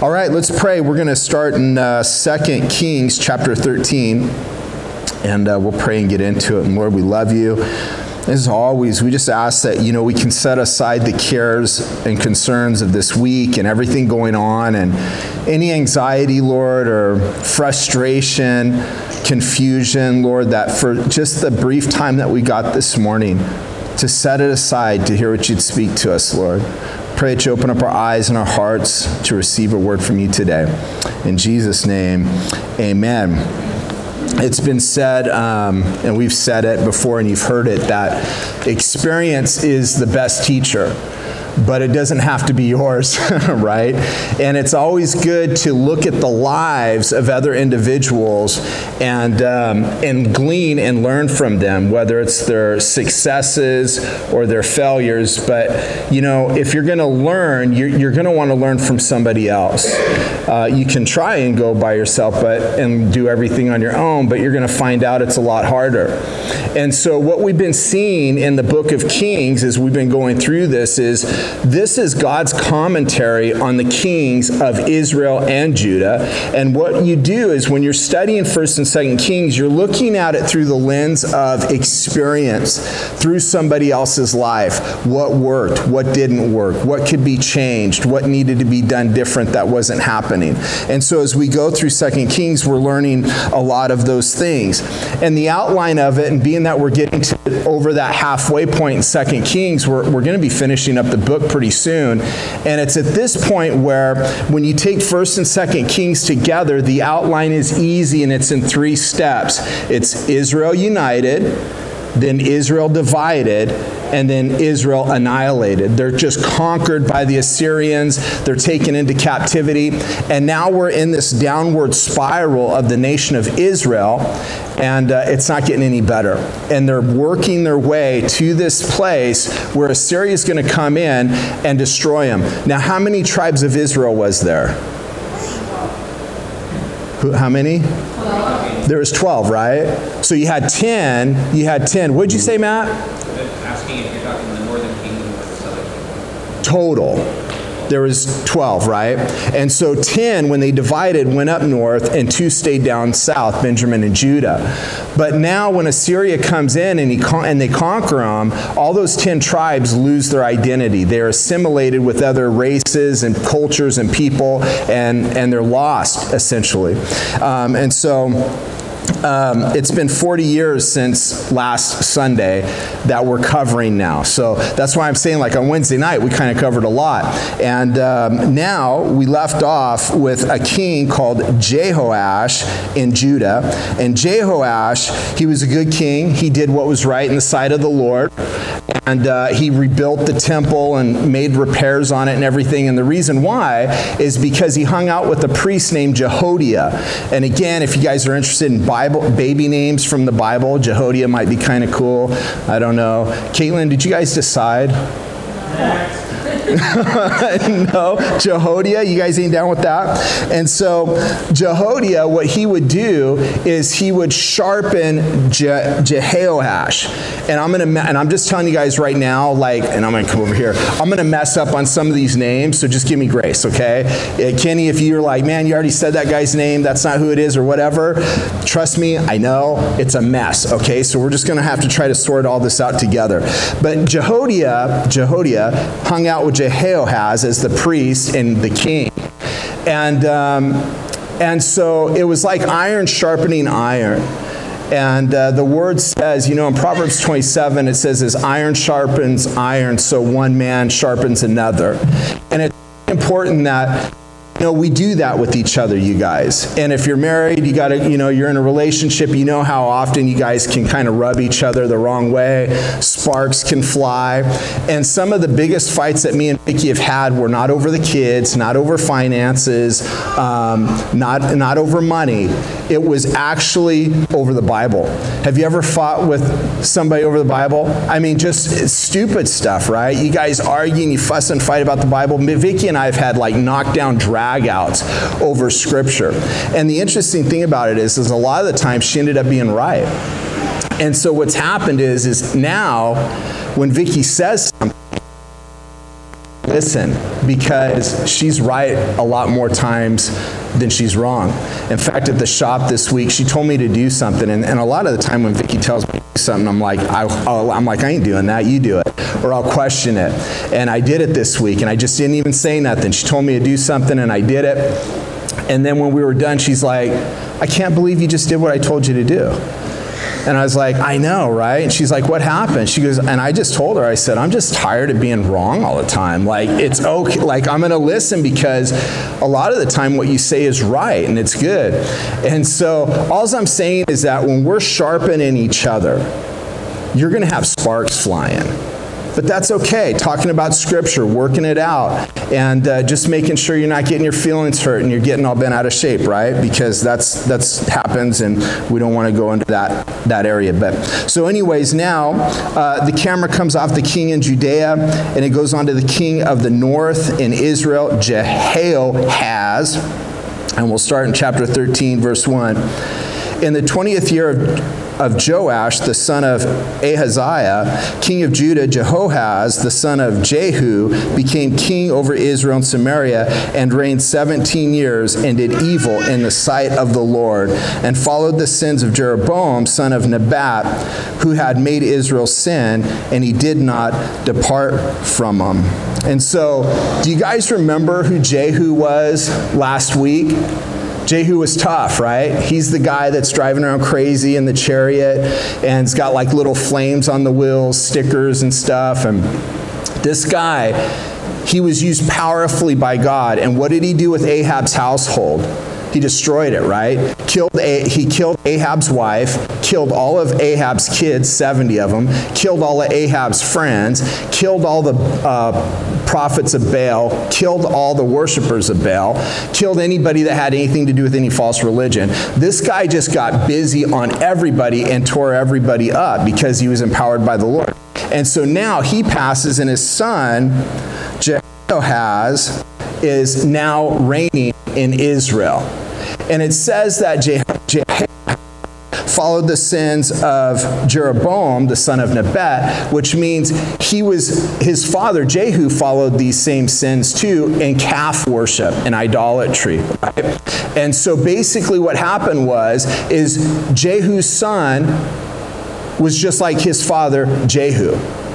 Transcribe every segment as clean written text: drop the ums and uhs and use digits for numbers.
All right, let's pray. We're going to start in 2 Kings chapter 13, and we'll pray and get into it. And Lord, we love you. As always, we just ask that, we can set aside the cares and concerns of this week and everything going on and any anxiety, Lord, or frustration, confusion, Lord, that for just the brief time that we got this morning, to set it aside to hear what you'd speak to us, Lord. Pray that you open up our eyes and our hearts to receive a word from you today. In Jesus' name, amen. It's been said, and we've said it before and you've heard it, that experience is the best teacher, but it doesn't have to be yours, right? And it's always good to look at the lives of other individuals and glean and learn from them, whether it's their successes or their failures. But, if you're going to learn, you're going to want to learn from somebody else. You can try and go by yourself and do everything on your own, but you're going to find out it's a lot harder. And so what we've been seeing in the book of Kings as we've been going through this is God's commentary on the kings of Israel and Judah. And what you do is when you're studying 1st and 2nd Kings, you're looking at it through the lens of experience, through somebody else's life. What worked? What didn't work? What could be changed? What needed to be done different that wasn't happening? And so as we go through 2nd Kings, we're learning a lot of those things. And the outline of it, and being that we're getting to over that halfway point in 2nd Kings, we're going to be finishing up the book pretty soon. And it's at this point where when you take 1st and 2nd Kings together, the outline is easy and it's in 3 steps. It's Israel united, then Israel divided, and then Israel annihilated. They're just conquered by the Assyrians. They're taken into captivity. And now we're in this downward spiral of the nation of Israel, and it's not getting any better. And they're working their way to this place where Assyria is going to come in and destroy them. Now, how many tribes of Israel was there? How many? 12. There was 12, right? So you had 10. What did you say, Matt? Asking if you're talking the northern kingdom or the southern kingdom. Total. There was 12, right? And so 10, when they divided, went up north, and 2 stayed down south, Benjamin and Judah. But now when Assyria comes in and they conquer them, all those 10 tribes lose their identity. They're assimilated with other races and cultures and people, and they're lost, essentially. And so it's been 40 years since last Sunday that we're covering now. So that's why I'm saying, like, on Wednesday night, we kind of covered a lot. And now we left off with a king called Jehoash in Judah. And Jehoash, he was a good king. He did what was right in the sight of the Lord. And he rebuilt the temple and made repairs on it and everything. And the reason why is because he hung out with a priest named Jehoiada. And again, if you guys are interested in baby names from the Bible, Jehoiada might be kind of cool. I don't know. Caitlin, did you guys decide? No, Jehoiada, you guys ain't down with that? And so Jehoiada, what he would do is he would sharpen Jehoash. And I'm just telling you guys right now, and I'm going to come over here. I'm going to mess up on some of these names, so just give me grace, okay? Kenny, if you're like, man, you already said that guy's name, that's not who it is or whatever, trust me, I know it's a mess, okay? So we're just going to have to try to sort all this out together. But Jehoiada hung out with Jehoahaz as the priest and the king. And so it was like iron sharpening iron. And the word says, in Proverbs 27, it says, as iron sharpens iron, so one man sharpens another. And it's important that we do that with each other, you guys. And if you're married, you got to, you're in a relationship, you know how often you guys can kind of rub each other the wrong way. Sparks can fly. And some of the biggest fights that me and Vicky have had were not over the kids, not over finances, not over money. It was actually over the Bible. Have you ever fought with somebody over the Bible? I mean, just stupid stuff, right? You guys argue and you fuss and fight about the Bible. Vicky and I have had knockdown drag-outs over Scripture. And the interesting thing about it is a lot of the time she ended up being right. And so what's happened is now when Vicky says something, listen because she's right a lot more times than she's wrong. In fact, at the shop this week, she told me to do something, and a lot of the time when Vicki tells me to do something, I'm like, I ain't doing that, you do it, or I'll question it. And I did it this week, and I just didn't even say nothing. She told me to do something, and I did it. And then when we were done, she's like, I can't believe you just did what I told you to do. And I was like, I know, right? And she's like, what happened? She goes, and I just told her, I said, I'm just tired of being wrong all the time. Like, it's okay. Like, I'm going to listen because a lot of the time what you say is right and it's good. And so all I'm saying is that when we're sharpening each other, you're going to have sparks flying. But that's okay. Talking about Scripture, working it out, and just making sure you're not getting your feelings hurt and you're getting all bent out of shape, right? Because that's happens, and we don't want to go into that area. But so, anyways, now the camera comes off the king in Judea, and it goes on to the king of the north in Israel, Jehoahaz, and we'll start in chapter 13, verse 1. In the 20th year of Joash, the son of Ahaziah, king of Judah, Jehoahaz, the son of Jehu, became king over Israel and Samaria and reigned 17 years and did evil in the sight of the Lord and followed the sins of Jeroboam, son of Nebat, who had made Israel sin, and he did not depart from them. And so, do you guys remember who Jehu was last week? Jehu was tough, right? He's the guy that's driving around crazy in the chariot and it's got like little flames on the wheels, stickers and stuff. And this guy, he was used powerfully by God. And what did he do with Ahab's household? He destroyed it, right? He killed Ahab's wife, killed all of Ahab's kids, 70 of them, killed all of Ahab's friends, killed all the prophets of Baal, killed all the worshipers of Baal, killed anybody that had anything to do with any false religion. This guy just got busy on everybody and tore everybody up because he was empowered by the Lord. And so now he passes, and his son, Jehoahaz, is now reigning in Israel. And it says that Jehoahaz followed the sins of Jeroboam, the son of Nebat, which means his father, Jehu, followed these same sins too in calf worship and idolatry. Right? And so basically what happened is Jehu's son was just like his father, Jehu.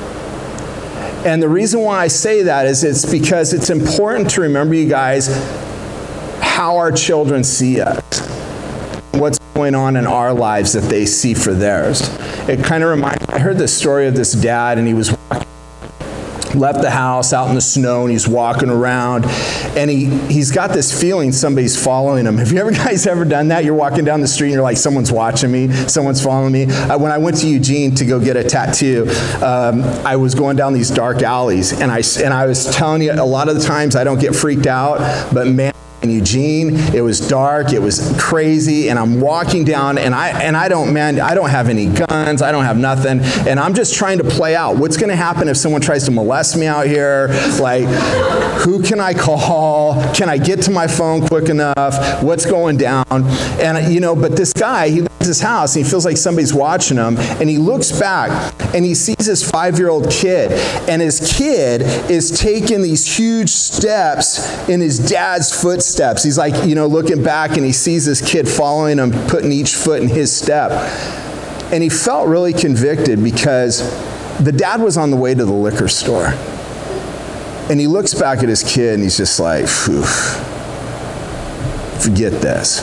And the reason why I say that is it's because it's important to remember, you guys, how our children see us. What's going on in our lives that they see for theirs. It kind of reminds me, I heard this story of this dad, and he was left the house out in the snow, and he's walking around, and he's got this feeling somebody's following him. Have you guys ever done that? You're walking down the street, and you're like, someone's watching me, someone's following me. When I went to Eugene to go get a tattoo, I was going down these dark alleys, and I was telling you, a lot of the times I don't get freaked out, but man, in Eugene, it was dark, it was crazy, and I'm walking down, and I don't have any guns, I don't have nothing, and I'm just trying to play out what's going to happen if someone tries to molest me out here. Like, who can I call? Can I get to my phone quick enough? What's going down? And but this guy, he leaves his house, and he feels like somebody's watching him, and he looks back, and he sees his 5-year-old kid, and his kid is taking these huge steps in his dad's footsteps. He's like, looking back, and he sees this kid following him, putting each foot in his step. And he felt really convicted because the dad was on the way to the liquor store. And he looks back at his kid, and he's just like, phew, forget this.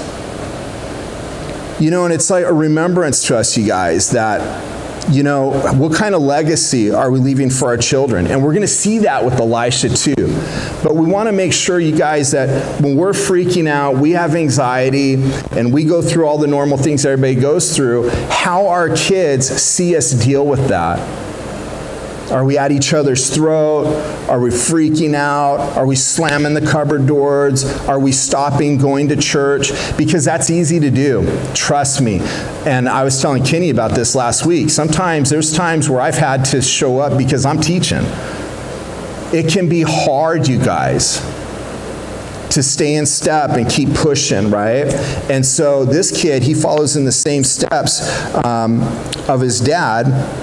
And it's like a remembrance to us, you guys, that what kind of legacy are we leaving for our children? And we're going to see that with Elisha too. But we want to make sure, you guys, that when we're freaking out, we have anxiety, and we go through all the normal things everybody goes through, how our kids see us deal with that. Are we at each other's throat? Are we freaking out? Are we slamming the cupboard doors? Are we stopping going to church? Because that's easy to do. Trust me. And I was telling Kenny about this last week. There's times where I've had to show up because I'm teaching. It can be hard, you guys, to stay in step and keep pushing, right? And so this kid, he follows in the same steps of his dad.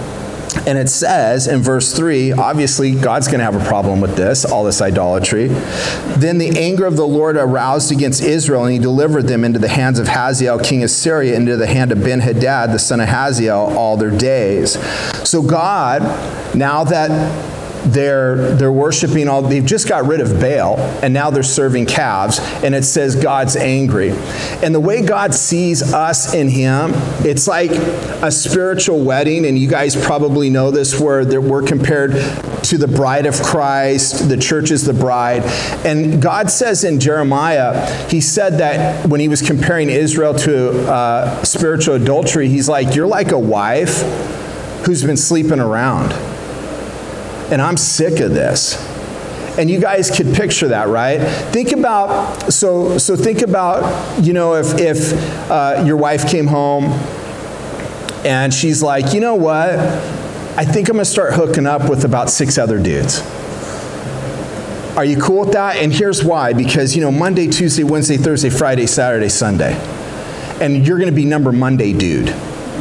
And it says in verse 3, obviously God's going to have a problem with this, all this idolatry. Then the anger of the Lord aroused against Israel, and he delivered them into the hands of Hazael, king of Syria, into the hand of Ben-Hadad, the son of Hazael, all their days. So God, now that they're worshiping they've just got rid of Baal, and now they're serving calves, and it says God's angry. And the way God sees us in him, it's like a spiritual wedding, and you guys probably know this, where we're compared to the bride of Christ, the church is the bride. And God says in Jeremiah, he said that when he was comparing Israel to spiritual adultery, he's like, you're like a wife who's been sleeping around. And I'm sick of this. And you guys could picture that, right? Think about, so think about, you know, if your wife came home and she's like, you know what? I think I'm going to start hooking up with about 6 other dudes. Are you cool with that? And here's why. Because, you know, Monday, Tuesday, Wednesday, Thursday, Friday, Saturday, Sunday. And you're going to be number Monday dude.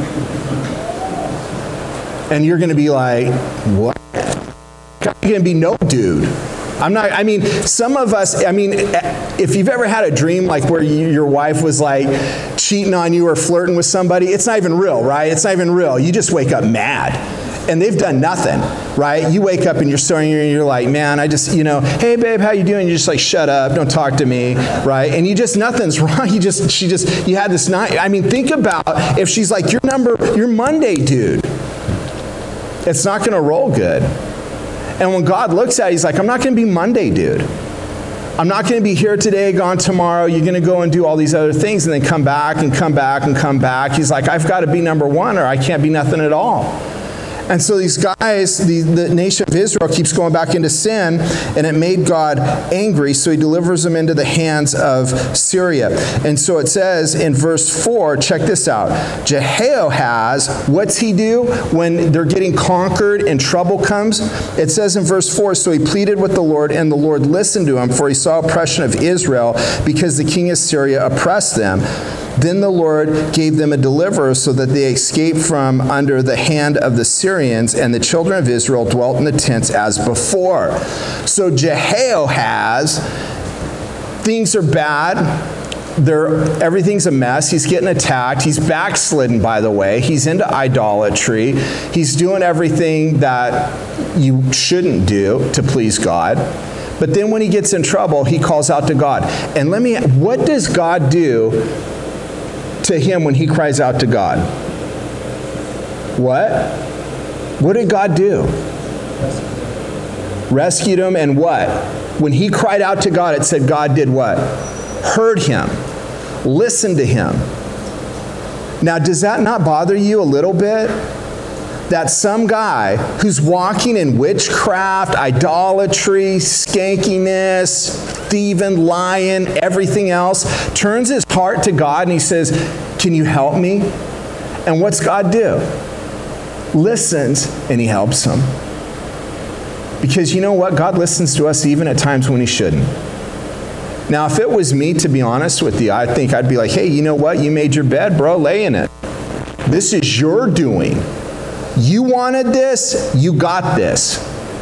And you're going to be like, what? I'm going to be no dude. Some of us, if you've ever had a dream like where your wife was like cheating on you or flirting with somebody, it's not even real, right? It's not even real. You just wake up mad. And they've done nothing, right? You wake up and you're starting, and you're like, man, I just, you know, hey babe, how you doing? You're just like, shut up, don't talk to me, right? And nothing's wrong. You had this night. Think about if she's like, you're Monday dude. It's not going to roll good. And when God looks at it, he's like, I'm not going to be Monday, dude. I'm not going to be here today, gone tomorrow. You're going to go and do all these other things and then come back and come back and come back. He's like, I've got to be number one or I can't be nothing at all. And so these guys, the nation of Israel keeps going back into sin, and it made God angry, so he delivers them into the hands of Syria. And so it says in verse 4, check this out. Jehoahaz, what's he do when they're getting conquered and trouble comes? It says in verse 4, so he pleaded with the Lord, and the Lord listened to him, for he saw oppression of Israel, because the king of Syria oppressed them. Then the Lord gave them a deliverer so that they escaped from under the hand of the Syrians, and the children of Israel dwelt in the tents as before. So Jehoahaz, things are bad. Everything's a mess. He's getting attacked. He's backslidden, by the way. He's into idolatry. He's doing everything that you shouldn't do to please God. But then when he gets in trouble, he calls out to God. And what does God do to him when he cries out to God? What did God do? Rescued him, and what? When he cried out to God, it said God did what? Heard him. Listened to him. Now, does that not bother you a little bit? That some guy who's walking in witchcraft, idolatry, skankiness, thieving, lying, everything else, turns his heart to God and he says, can you help me? And what's God do? Listens, and he helps him. Because you know what? God listens to us even at times when he shouldn't. Now, if it was me, to be honest with you, I think I'd be like, hey, you know what? You made your bed, bro. Lay in it. This is your doing. You wanted this, you got this.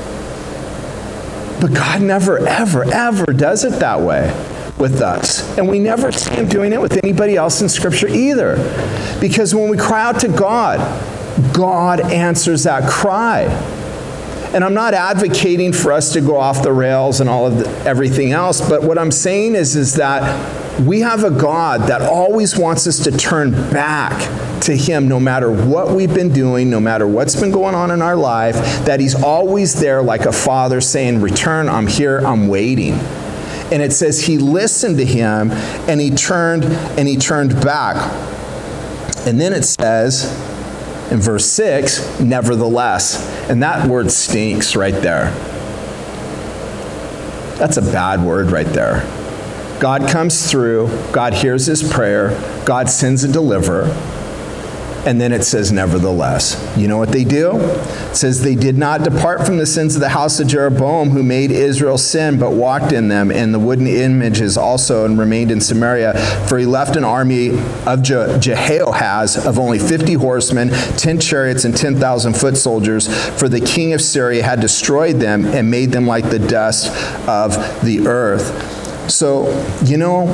But God never, ever, ever does it that way with us. And we never see him doing it with anybody else in Scripture either. Because when we cry out to God, God answers that cry. And I'm not advocating for us to go off the rails and everything else, but what I'm saying is that we have a God that always wants us to turn back to him no matter what we've been doing, no matter what's been going on in our life, that he's always there like a father saying, return, I'm here, I'm waiting. And it says he listened to him and he turned back. And then it says in verse 6, nevertheless. And that word stinks right there. That's a bad word right there. God comes through, God hears his prayer, God sends a deliverer. And then it says, nevertheless. You know what they do? It says, they did not depart from the sins of the house of Jeroboam, who made Israel sin, but walked in them, and the wooden images also, and remained in Samaria. For he left an army of Jehoahaz of only 50 horsemen, 10 chariots, and 10,000 foot soldiers, for the king of Syria had destroyed them and made them like the dust of the earth. So, you know,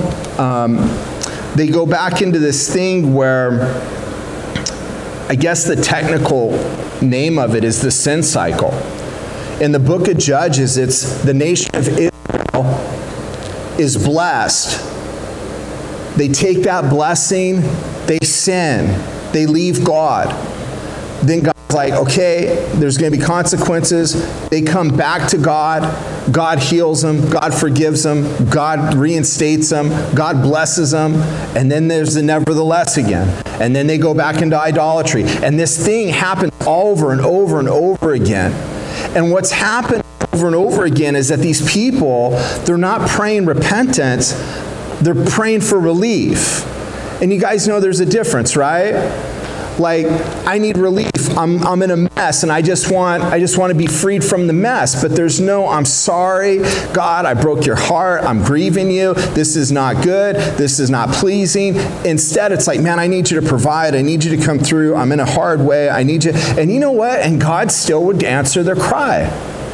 they go back into this thing where, I guess the technical name of it is the sin cycle. In the book of Judges, it's the nation of Israel is blessed. They take that blessing, they sin, they leave God. Then God's like, okay, there's going to be consequences. They come back to God. God heals them. God forgives them. God reinstates them. God blesses them. And then there's the nevertheless again. And then they go back into idolatry. And this thing happens over and over and over again. And what's happened over and over again is that these people, they're not praying repentance. They're praying for relief. And you guys know there's a difference, right? Like, I need relief. I'm in a mess, and I just want to be freed from the mess. But there's no, I'm sorry, God, I broke your heart. I'm grieving you. This is not good. This is not pleasing. Instead, it's like, man, I need you to provide. I need you to come through. I'm in a hard way. I need you. And you know what? And God still would answer their cry.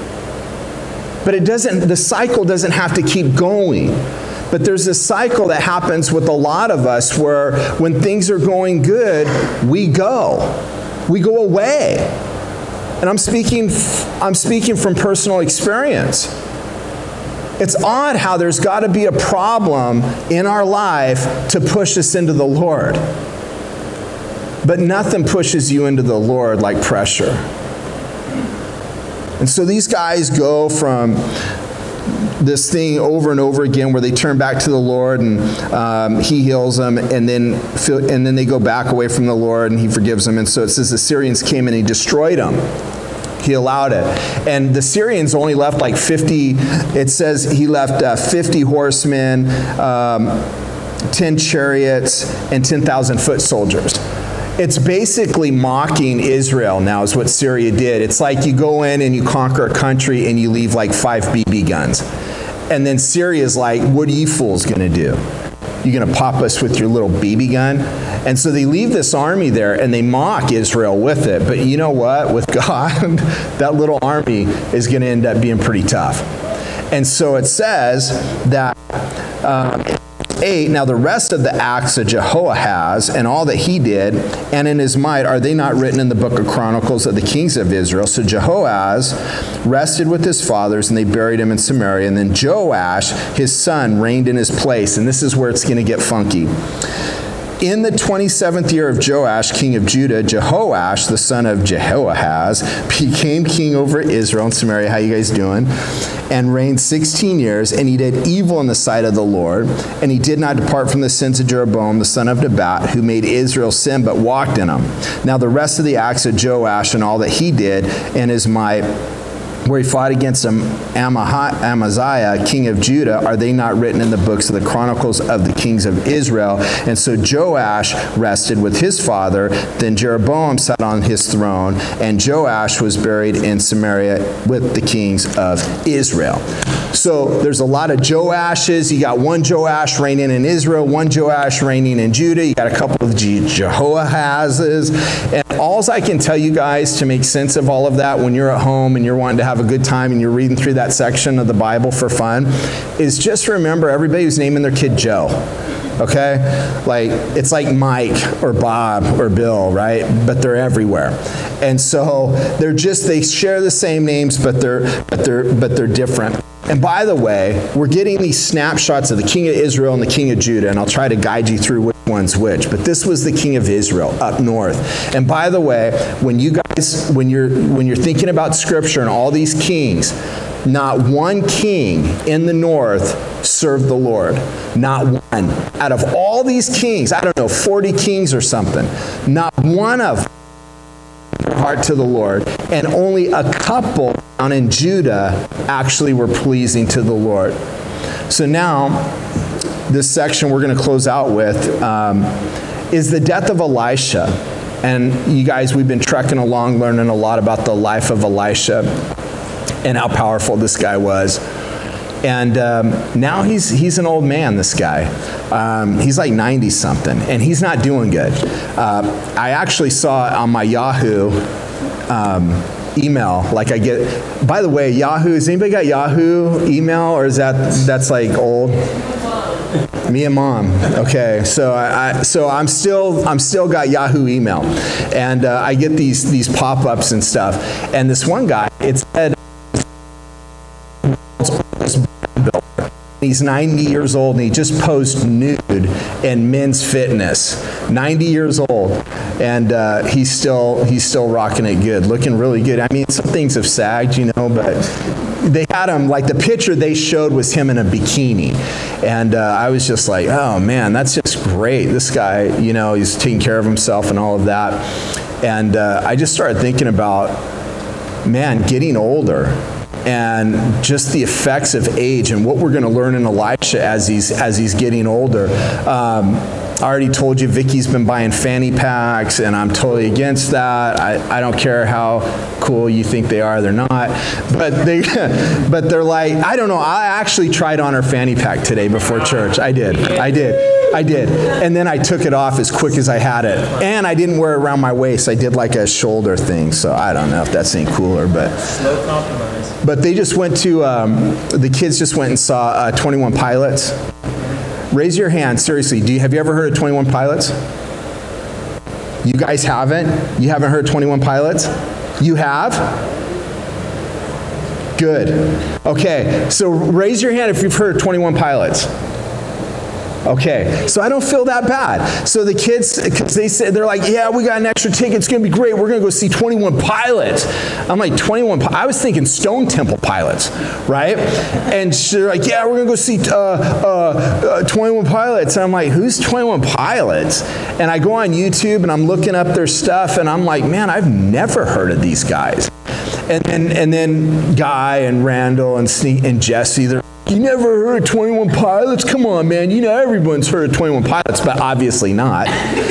But it doesn't. The cycle doesn't have to keep going. But there's this cycle that happens with a lot of us where when things are going good, we go away. And I'm speaking from personal experience. It's odd how there's got to be a problem in our life to push us into the Lord. But nothing pushes you into the Lord like pressure. And so these guys go from this thing over and over again where they turn back to the Lord and he heals them, and then they go back away from the Lord and he forgives them. And so it says the Syrians came and he destroyed them. He allowed it. And the Syrians only left like 50, it says he left 50 horsemen, 10 chariots, and 10,000 foot soldiers. It's basically mocking Israel now is what Syria did. It's like you go in and you conquer a country and you leave like 5 BB guns. And then Syria's like, what are you fools going to do? You're going to pop us with your little BB gun? And so they leave this army there and they mock Israel with it. But you know what? With God, that little army is going to end up being pretty tough. And so it says that 8, now the rest of the acts of Jehoahaz and all that he did, and in his might, are they not written in the book of Chronicles of the kings of Israel? So Jehoahaz rested with his fathers, and they buried him in Samaria. And then Joash, his son, reigned in his place. And this is where it's going to get funky. In the 27th year of Joash, king of Judah, Jehoash, the son of Jehoahaz, became king over Israel and Samaria. How you guys doing? And reigned 16 years, and he did evil in the sight of the Lord, and he did not depart from the sins of Jeroboam, the son of Nebat, who made Israel sin, but walked in them. Now the rest of the acts of Joash and all that he did, and his might, where he fought against Amaziah, king of Judah, are they not written in the books of the Chronicles of the kings of Israel? And so Joash rested with his father. Then Jeroboam sat on his throne, and Joash was buried in Samaria with the kings of Israel. So there's a lot of Joashes. You got one Joash reigning in Israel, one Joash reigning in Judah. You got a couple of Jehoahazes. And all I can tell you guys to make sense of all of that when you're at home and you're wanting to have a good time and you're reading through that section of the Bible for fun is just remember everybody who's naming their kid Joe. Okay? Like, it's like Mike or Bob or Bill, right? But they're everywhere. And so they share the same names, but they're different. And by the way, we're getting these snapshots of the king of Israel and the king of Judah, and I'll try to guide you through which one's which. But this was the king of Israel up north. And by the way, when you're thinking about Scripture and all these kings, not one king in the north served the Lord. Not one. Out of all these kings, I don't know, 40 kings or something, not one of them heart to the Lord, and only a couple down in Judah actually were pleasing to the Lord. So now, this section we're going to close out with is the death of Elisha. And you guys, we've been trekking along, learning a lot about the life of Elisha and how powerful this guy was. And now he's an old man, this guy. He's like 90-something, and he's not doing good. I actually saw on my Yahoo email, like I get, by the way, Yahoo, has anybody got Yahoo email, or is that's like old? Me and Mom. Okay, so I'm still got Yahoo email, and I get these pop-ups and stuff. And this one guy, it said, he's 90 years old, and he just posed nude in Men's Fitness. 90 years old, and he's still rocking it good, looking really good. I mean, some things have sagged, you know, but they had him, like the picture they showed was him in a bikini. And I was just like, oh man, that's just great. This guy, you know, he's taking care of himself and all of that. And I just started thinking about, man, getting older and just the effects of age and what we're going to learn in Elisha as he's getting older. I already told you Vicky's been buying fanny packs, and I'm totally against that. I don't care how cool you think they are, they're not. But they're like, I don't know, I actually tried on her fanny pack today before church. I did. And then I took it off as quick as I had it. And I didn't wear it around my waist. I did like a shoulder thing, so I don't know if that's any cooler. But slow compromise. But they just went to, the kids just went and saw 21 Pilots. Raise your hand, seriously. Have you ever heard of 21 Pilots? You guys haven't? You haven't heard of 21 Pilots? You have? Good. Okay, so raise your hand if you've heard of 21 Pilots. Okay, so I don't feel that bad. So the kids, because they're like, yeah, we got an extra ticket. It's going to be great. We're going to go see 21 Pilots. I'm like, 21 Pilots? I was thinking Stone Temple Pilots, right? And they're like, yeah, we're going to go see 21 Pilots. And I'm like, who's 21 Pilots? And I go on YouTube, and I'm looking up their stuff, and I'm like, man, I've never heard of these guys. And then Guy and Randall and Jesse, they're, you never heard of 21 Pilots? Come on, man. You know everyone's heard of 21 Pilots, but obviously not.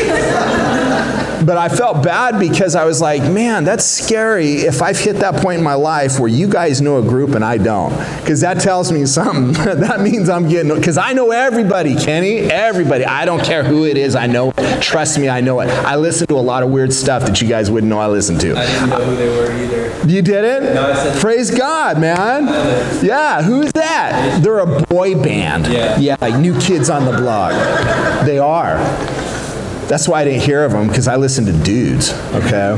But I felt bad because I was like, man, that's scary if I've hit that point in my life where you guys know a group and I don't. Because that tells me something. That means I'm getting, because I know everybody, Kenny. Everybody. I don't care who it is. I know it. Trust me, I know it. I listen to a lot of weird stuff that you guys wouldn't know I listen to. I didn't know who they were either. You didn't? No, I said. Praise God, man. Yeah, who's that? They're a boy band. Yeah, like New Kids on the Block. They are. That's why I didn't hear of them, because I listen to dudes, okay?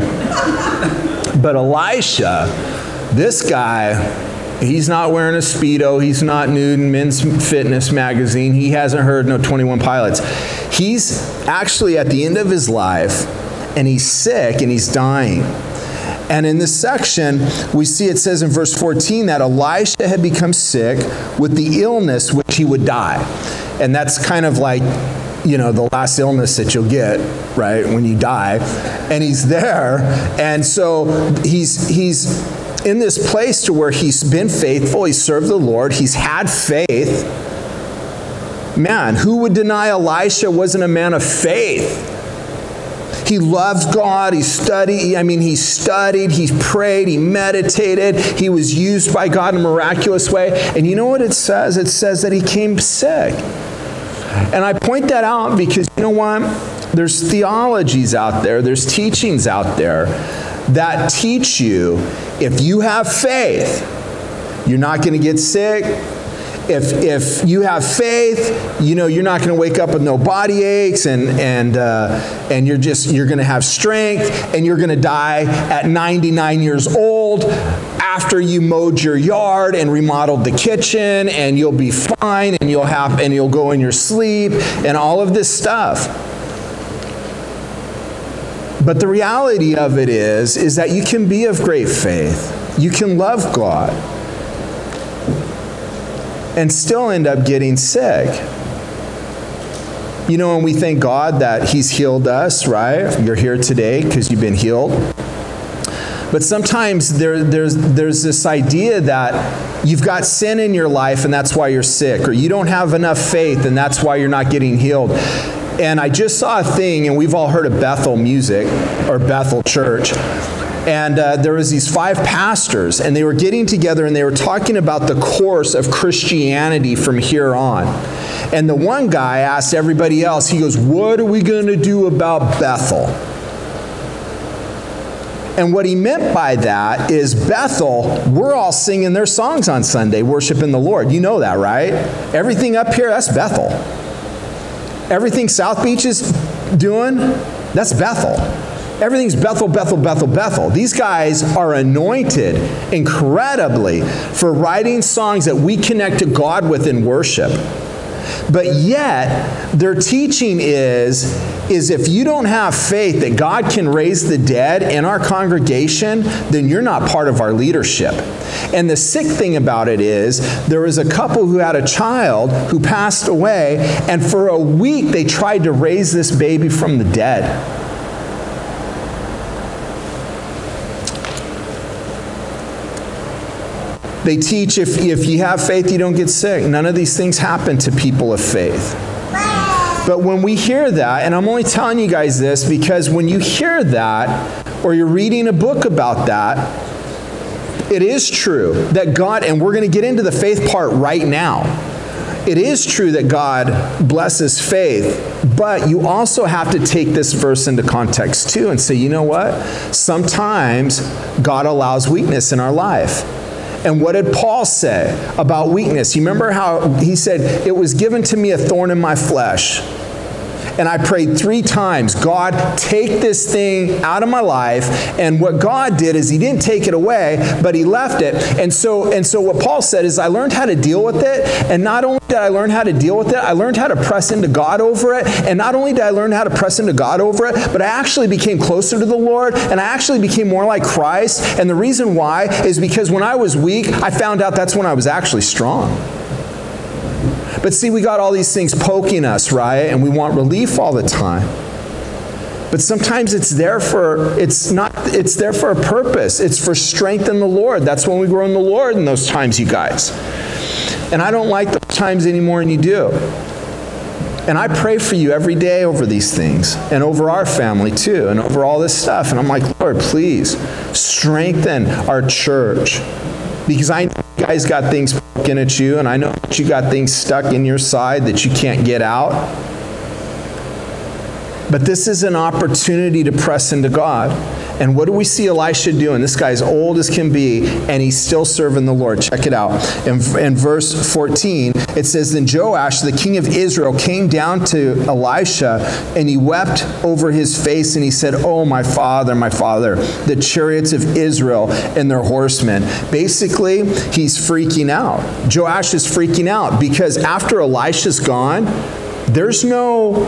But Elisha, this guy, he's not wearing a Speedo. He's not nude in Men's Fitness magazine. He hasn't heard no 21 Pilots. He's actually at the end of his life, and he's sick, and he's dying. And in this section, we see it says in verse 14 that Elisha had become sick with the illness which he would die. And that's kind of like, you know, the last illness that you'll get, right, when you die. And he's there, and so he's in this place to where he's been faithful, he's served the Lord, he's had faith. Man, who would deny Elisha wasn't a man of faith? He loved God, he studied, he prayed, he meditated, he was used by God in a miraculous way. And you know what it says? It says that he came sick. And I point that out because, you know what? There's theologies out there, there's teachings out there that teach you if you have faith, you're not going to get sick. If you have faith, you know, you're not going to wake up with no body aches and you're going to have strength, and you're going to die at 99 years old after you mowed your yard and remodeled the kitchen, and you'll be fine, and you'll go in your sleep and all of this stuff. But the reality of it is that you can be of great faith. You can love God and still end up getting sick. You know, and we thank God that he's healed us, right? You're here today because you've been healed. But sometimes there's this idea that you've got sin in your life and that's why you're sick, or you don't have enough faith and that's why you're not getting healed. And I just saw a thing, and we've all heard of Bethel music, or Bethel Church. And there was these 5 pastors, and they were getting together, and they were talking about the course of Christianity from here on. And the one guy asked everybody else, he goes, what are we going to do about Bethel? And what he meant by that is Bethel, we're all singing their songs on Sunday, worshiping the Lord. You know that, right? Everything up here, that's Bethel. Everything South Beach is doing, that's Bethel. Everything's Bethel, Bethel, Bethel, Bethel. These guys are anointed incredibly for writing songs that we connect to God with in worship. But yet, their teaching is if you don't have faith that God can raise the dead in our congregation, then you're not part of our leadership. And the sick thing about it is, there was a couple who had a child who passed away, and for a week they tried to raise this baby from the dead. They teach if you have faith, you don't get sick. None of these things happen to people of faith. But when we hear that, and I'm only telling you guys this because when you hear that, or you're reading a book about that, it is true that God, and we're going to get into the faith part right now. It is true that God blesses faith, but you also have to take this verse into context too and say, you know what? Sometimes God allows weakness in our life. And what did Paul say about weakness? You remember how he said, it was given to me a thorn in my flesh. And I prayed 3 times, God, take this thing out of my life. And what God did is he didn't take it away, but he left it. And so what Paul said is I learned how to deal with it. And not only did I learn how to deal with it, I learned how to press into God over it. And not only did I learn how to press into God over it, but I actually became closer to the Lord. And I actually became more like Christ. And the reason why is because when I was weak, I found out that's when I was actually strong. But see, we got all these things poking us, right? And we want relief all the time. But sometimes it's there for a purpose. It's for strength in the Lord. That's when we grow in the Lord in those times, you guys. And I don't like those times any more than you do. And I pray for you every day over these things, and over our family too, and over all this stuff. And I'm like, Lord, please strengthen our church. Because I know you guys got things poking at you, and I know that you got things stuck in your side that you can't get out. But this is an opportunity to press into God. And what do we see Elisha doing? This guy's old as can be, and he's still serving the Lord. Check it out. In verse 14, it says, Then Joash, the king of Israel, came down to Elisha, and he wept over his face, and he said, Oh, my father, the chariots of Israel and their horsemen. Basically, he's freaking out. Joash is freaking out because after Elisha's gone, there's no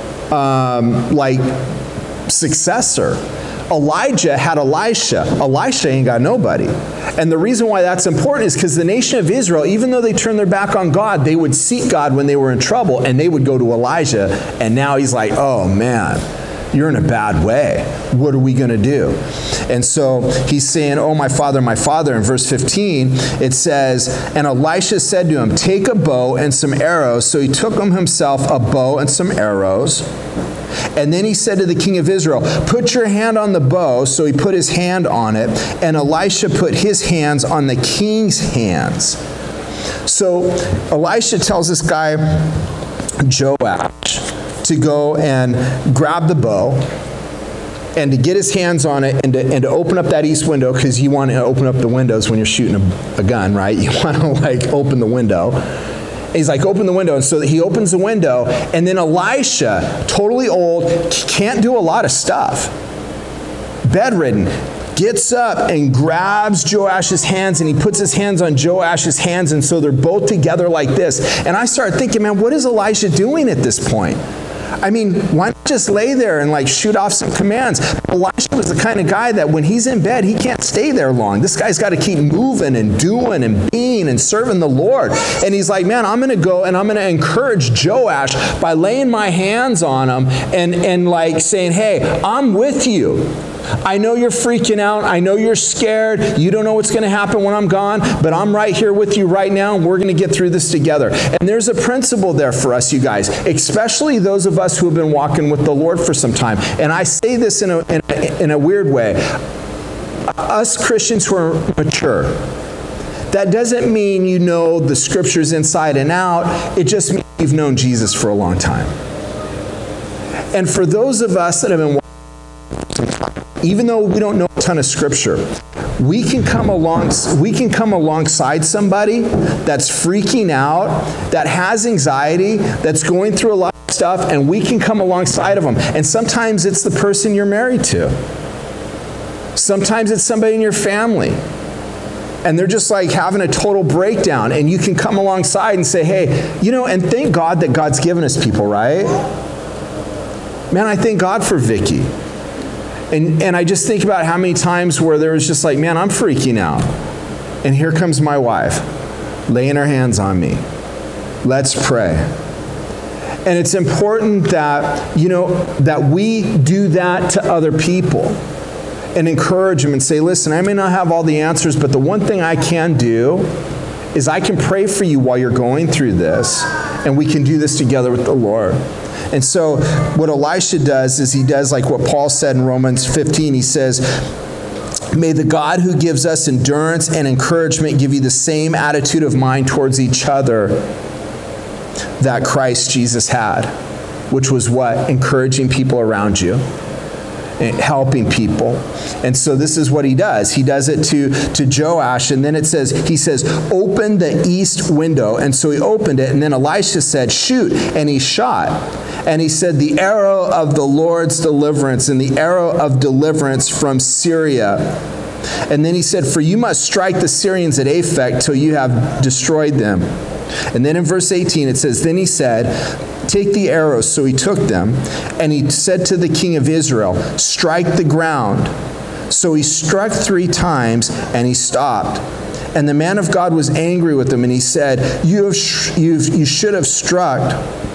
successor. Elijah had Elisha. Elisha ain't got nobody. And the reason why that's important is because the nation of Israel, even though they turned their back on God, they would seek God when they were in trouble, and they would go to Elijah. And now he's like, oh man, you're in a bad way. What are we going to do? And so he's saying, oh, my father, in verse 15, it says, And Elisha said to him, Take a bow and some arrows. So he took him himself a bow and some arrows. And then he said to the king of Israel, Put your hand on the bow. So he put his hand on it, and Elisha put his hands on the king's hands. So Elisha tells this guy, Joash, to go and grab the bow and to get his hands on it and to open up that east window, because you want to open up the windows when you're shooting a gun, right? You want to open the window. And he's like, open the window. And so he opens the window, and then Elisha, totally old, can't do a lot of stuff, bedridden, gets up and grabs Joash's hands, and he puts his hands on Joash's hands, and so they're both together like this. And I started thinking, man, what is Elisha doing at this point? I mean, why not just lay there and shoot off some commands? Elisha was the kind of guy that when he's in bed, he can't stay there long. This guy's got to keep moving and doing and being and serving the Lord. And he's like, man, I'm going to go and I'm going to encourage Joash by laying my hands on him and saying, hey, I'm with you. I know you're freaking out. I know you're scared. You don't know what's going to happen when I'm gone, but I'm right here with you right now, and we're going to get through this together. And there's a principle there for us, you guys, especially those of us who have been walking with the Lord for some time. And I say this in a weird way. Us Christians who are mature, that doesn't mean you know the scriptures inside and out. It just means you've known Jesus for a long time. And for those of us that have been walking, even though we don't know a ton of scripture, we can come alongside somebody that's freaking out, that has anxiety, that's going through a lot of stuff, and we can come alongside of them. And sometimes it's the person you're married to. Sometimes it's somebody in your family. And they're just like having a total breakdown, and you can come alongside and say, hey, and thank God that God's given us people, right? Man, I thank God for Vicky. And I just think about how many times where there was just like, man, I'm freaking out. And here comes my wife, laying her hands on me. Let's pray. And it's important that, that we do that to other people and encourage them and say, listen, I may not have all the answers, but the one thing I can do is I can pray for you while you're going through this, and we can do this together with the Lord. And so what Elisha does is he does like what Paul said in Romans 15. He says, may the God who gives us endurance and encouragement give you the same attitude of mind towards each other that Christ Jesus had, which was what? Encouraging people around you, helping people. And so this is what he does. He does it to Joash, and then he says, open the east window. And so he opened it, and then Elisha said, shoot, and he shot. And he said, the arrow of the Lord's deliverance, and the arrow of deliverance from Syria. And then he said, for you must strike the Syrians at Aphek till you have destroyed them. And then in verse 18 it says, then he said, take the arrows. So he took them, and he said to the king of Israel, strike the ground. So he struck 3 times, and he stopped. And the man of God was angry with him, and he said, you should have struck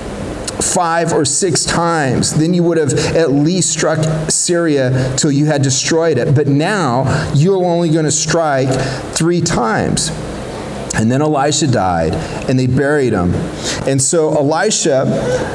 5 or 6 times. Then you would have at least struck Syria till you had destroyed it. But now you're only going to strike 3 times. And then Elisha died, and they buried him. And so Elisha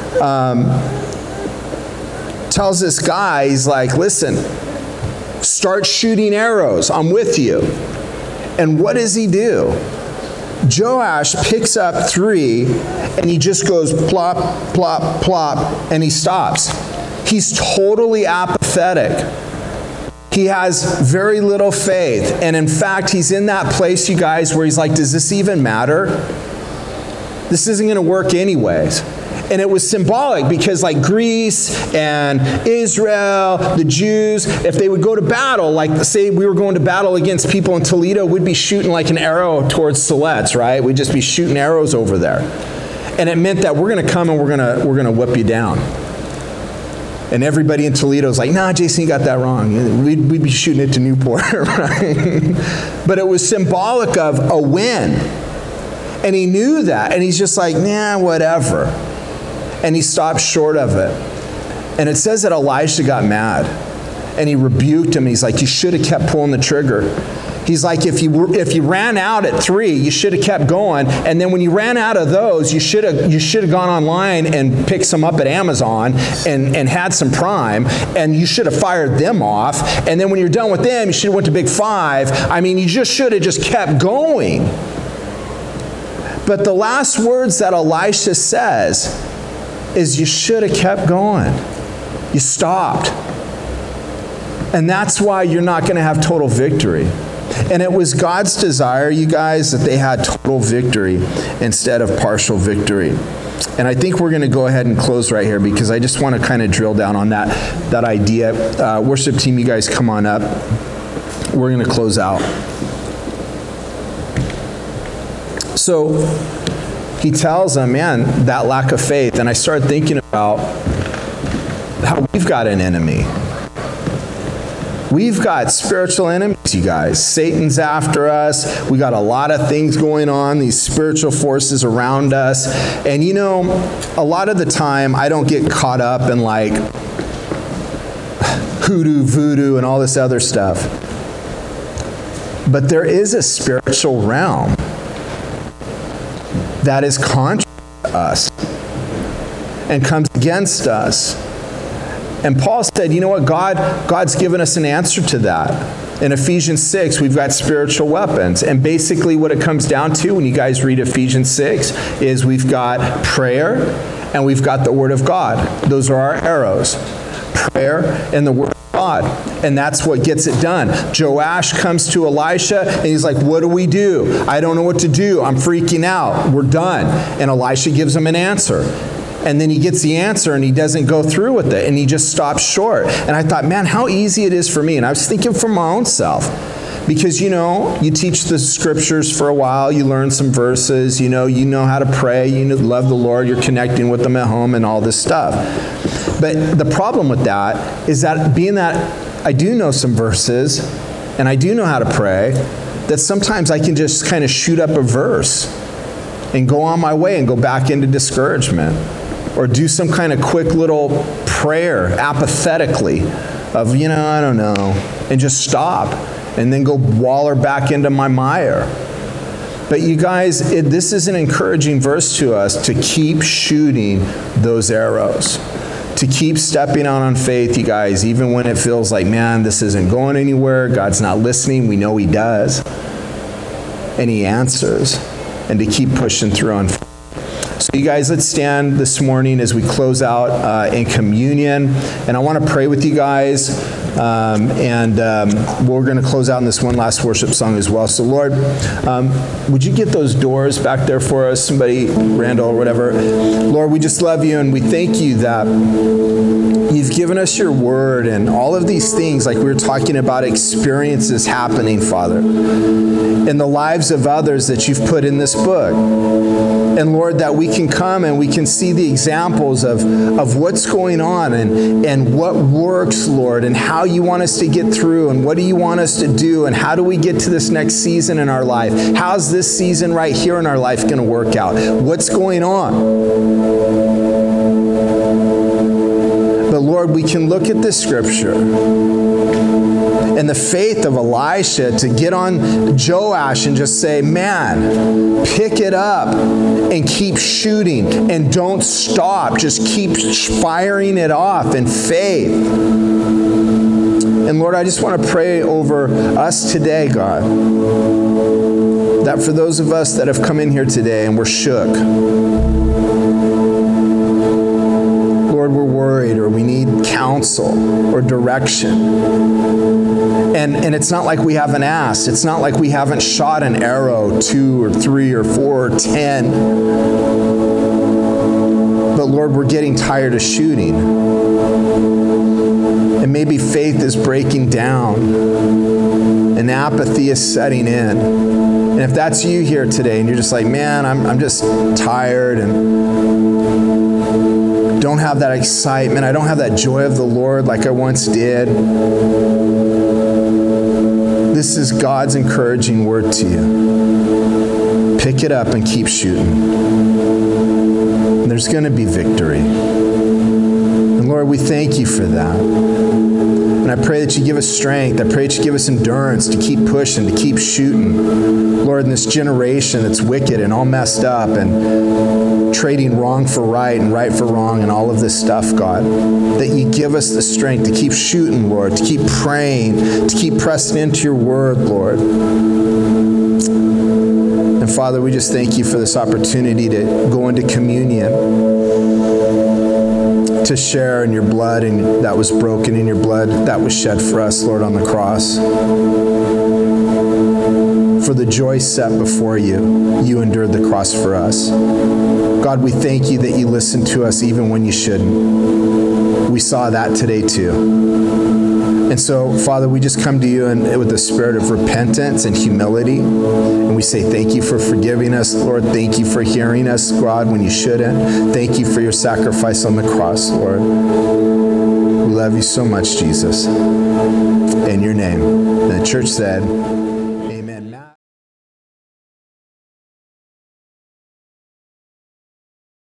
tells this guy, he's like, listen, start shooting arrows. I'm with you. And what does he do? Joash picks up 3, and he just goes plop, plop, plop, and he stops. He's totally apathetic. He has very little faith. And in fact, he's in that place, you guys, where he's like, does this even matter? This isn't going to work anyways. And it was symbolic because like Greece and Israel, the Jews, if they would go to battle, like say we were going to battle against people in Toledo, we'd be shooting like an arrow towards Siletz, right? We'd just be shooting arrows over there. And it meant that we're going to come and we're going to whip you down. And everybody in Toledo's like, nah, Jason, you got that wrong. We'd be shooting it to Newport, right? But it was symbolic of a win. And he knew that. And he's just like, nah, whatever. And he stopped short of it. And it says that Elisha got mad. And he rebuked him. He's like, you should have kept pulling the trigger. He's like, if you ran out at 3, you should have kept going. And then when you ran out of those, you should have gone online and picked some up at Amazon and had some Prime. And you should have fired them off. And then when you're done with them, you should have went to Big 5. I mean, you just should have just kept going. But the last words that Elisha says is you should have kept going. You stopped. And that's why you're not going to have total victory. And it was God's desire, you guys, that they had total victory instead of partial victory. And I think we're going to go ahead and close right here because I just want to kind of drill down on that idea. Worship team, you guys come on up. We're going to close out. So he tells them, man, that lack of faith. And I started thinking about how we've got an enemy. We've got spiritual enemies, you guys. Satan's after us. We got a lot of things going on, these spiritual forces around us. And you know, a lot of the time, I don't get caught up in like, hoodoo, voodoo, and all this other stuff. But there is a spiritual realm that is contrary to us and comes against us. And Paul said, you know what, God's given us an answer to that. In Ephesians 6, we've got spiritual weapons. And basically what it comes down to when you guys read Ephesians 6 is we've got prayer and we've got the Word of God. Those are our arrows. Prayer and the Word of God. And that's what gets it done. Joash comes to Elisha and he's like, what do? I don't know what to do. I'm freaking out. We're done. And Elisha gives him an answer. And then he gets the answer and he doesn't go through with it. And he just stops short. And I thought, man, how easy it is for me. And I was thinking for my own self. Because, you know, you teach the scriptures for a while. You learn some verses. You know how to pray. You love the Lord. You're connecting with them at home and all this stuff. But the problem with that is that being that I do know some verses and I do know how to pray, that sometimes I can just kind of shoot up a verse and go on my way and go back into discouragement. Or do some kind of quick little prayer apathetically of, I don't know, and just stop and then go waller back into my mire. But you guys, this is an encouraging verse to us to keep shooting those arrows, to keep stepping out on faith, you guys, even when it feels like, man, this isn't going anywhere, God's not listening. We know He does. And He answers. And to keep pushing through on faith. So you guys, let's stand this morning as we close out in communion. And I want to pray with you guys. We're going to close out in this one last worship song as well. So Lord, would you get those doors back there for us? Somebody, Randall or whatever. Lord, we just love you and we thank you that you've given us your word and all of these things, like we were talking about, experiences happening, Father, in the lives of others that you've put in this book. And Lord, that we can come and we can see the examples of what's going on and what works, Lord, and how you want us to get through and what do you want us to do and how do we get to this next season in our life? How's this season right here in our life going to work out? What's going on? But Lord, we can look at this scripture and the faith of Elisha to get on Joash and just say, man, pick it up and keep shooting and don't stop. Just keep firing it off in faith. And Lord, I just want to pray over us today, God, that for those of us that have come in here today and we're shook, Lord, we're worried or we need counsel or direction. And it's not like we haven't asked. It's not like we haven't shot an arrow 2 or 3 or 4 or 10. But Lord, we're getting tired of shooting. And maybe faith is breaking down. And apathy is setting in. And if that's you here today and you're just like, man, I'm just tired and don't have that excitement. I don't have that joy of the Lord like I once did. This is God's encouraging word to you. Pick it up and keep shooting. And there's going to be victory. And Lord, we thank you for that. And I pray that you give us strength. I pray that you give us endurance to keep pushing, to keep shooting. Lord, in this generation that's wicked and all messed up and trading wrong for right and right for wrong and all of this stuff, God, that you give us the strength to keep shooting, Lord, to keep praying, to keep pressing into your word, Lord. And Father, we just thank you for this opportunity to go into communion, to share in your blood and that was broken, in your blood that was shed for us, Lord, on the cross. For the joy set before you, you endured the cross for us. God, we thank you that you listened to us even when you shouldn't. We saw that today too. And so, Father, we just come to you with a spirit of repentance and humility. And we say thank you for forgiving us, Lord. Thank you for hearing us, God, when you shouldn't. Thank you for your sacrifice on the cross, Lord. We love you so much, Jesus. In your name. And the church said,